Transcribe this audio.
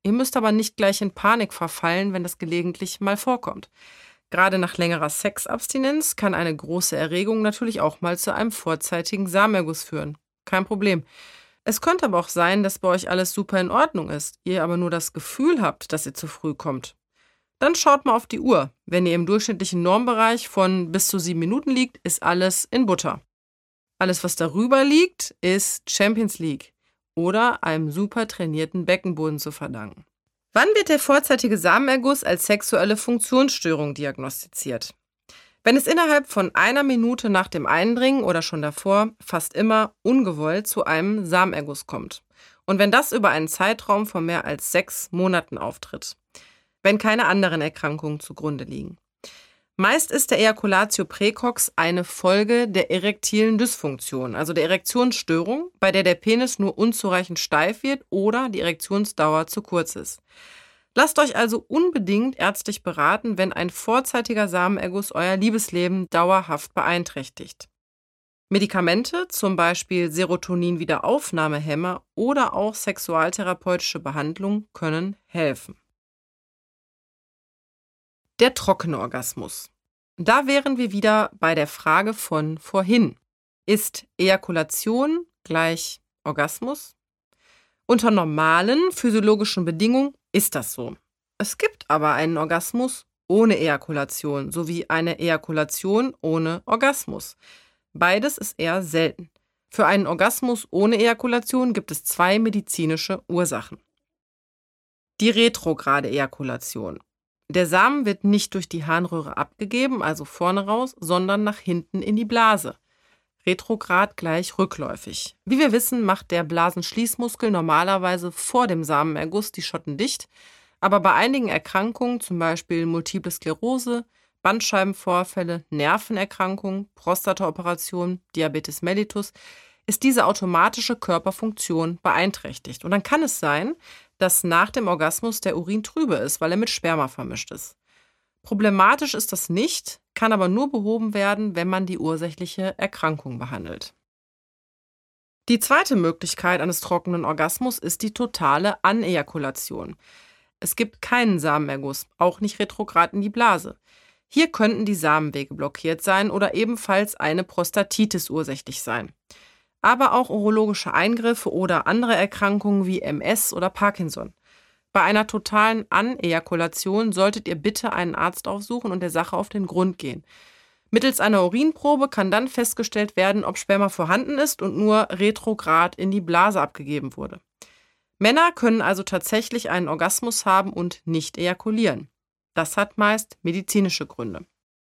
Ihr müsst aber nicht gleich in Panik verfallen, wenn das gelegentlich mal vorkommt. Gerade nach längerer Sexabstinenz kann eine große Erregung natürlich auch mal zu einem vorzeitigen Samenerguss führen. Kein Problem. Es könnte aber auch sein, dass bei euch alles super in Ordnung ist, ihr aber nur das Gefühl habt, dass ihr zu früh kommt. Dann schaut mal auf die Uhr. Wenn ihr im durchschnittlichen Normbereich von bis zu 7 Minuten liegt, ist alles in Butter. Alles, was darüber liegt, ist Champions League oder einem super trainierten Beckenboden zu verdanken. Wann wird der vorzeitige Samenerguss als sexuelle Funktionsstörung diagnostiziert? Wenn es innerhalb von 1 Minute nach dem Eindringen oder schon davor fast immer ungewollt zu einem Samenerguss kommt. Und wenn das über einen Zeitraum von mehr als 6 Monaten auftritt. Wenn keine anderen Erkrankungen zugrunde liegen. Meist ist der Ejaculatio praecox eine Folge der erektilen Dysfunktion, also der Erektionsstörung, bei der der Penis nur unzureichend steif wird oder die Erektionsdauer zu kurz ist. Lasst euch also unbedingt ärztlich beraten, wenn ein vorzeitiger Samenerguss euer Liebesleben dauerhaft beeinträchtigt. Medikamente, zum Beispiel Serotonin-Wiederaufnahmehemmer oder auch sexualtherapeutische Behandlung, können helfen. Der trockene Orgasmus. Da wären wir wieder bei der Frage von vorhin. Ist Ejakulation gleich Orgasmus? Unter normalen physiologischen Bedingungen ist das so. Es gibt aber einen Orgasmus ohne Ejakulation sowie eine Ejakulation ohne Orgasmus. Beides ist eher selten. Für einen Orgasmus ohne Ejakulation gibt es 2 medizinische Ursachen. Die retrograde Ejakulation. Der Samen wird nicht durch die Harnröhre abgegeben, also vorne raus, sondern nach hinten in die Blase. Retrograd gleich rückläufig. Wie wir wissen, macht der Blasenschließmuskel normalerweise vor dem Samenerguss die Schotten dicht, aber bei einigen Erkrankungen, zum Beispiel Multiple Sklerose, Bandscheibenvorfälle, Nervenerkrankungen, Prostataoperationen, Diabetes mellitus, ist diese automatische Körperfunktion beeinträchtigt. Und dann kann es sein, dass nach dem Orgasmus der Urin trübe ist, weil er mit Sperma vermischt ist. Problematisch ist das nicht, kann aber nur behoben werden, wenn man die ursächliche Erkrankung behandelt. Die zweite Möglichkeit eines trockenen Orgasmus ist die totale Anejakulation. Es gibt keinen Samenerguss, auch nicht retrograd in die Blase. Hier könnten die Samenwege blockiert sein oder ebenfalls eine Prostatitis ursächlich sein. Aber auch urologische Eingriffe oder andere Erkrankungen wie MS oder Parkinson. Bei einer totalen Anejakulation solltet ihr bitte einen Arzt aufsuchen und der Sache auf den Grund gehen. Mittels einer Urinprobe kann dann festgestellt werden, ob Sperma vorhanden ist und nur retrograd in die Blase abgegeben wurde. Männer können also tatsächlich einen Orgasmus haben und nicht ejakulieren. Das hat meist medizinische Gründe.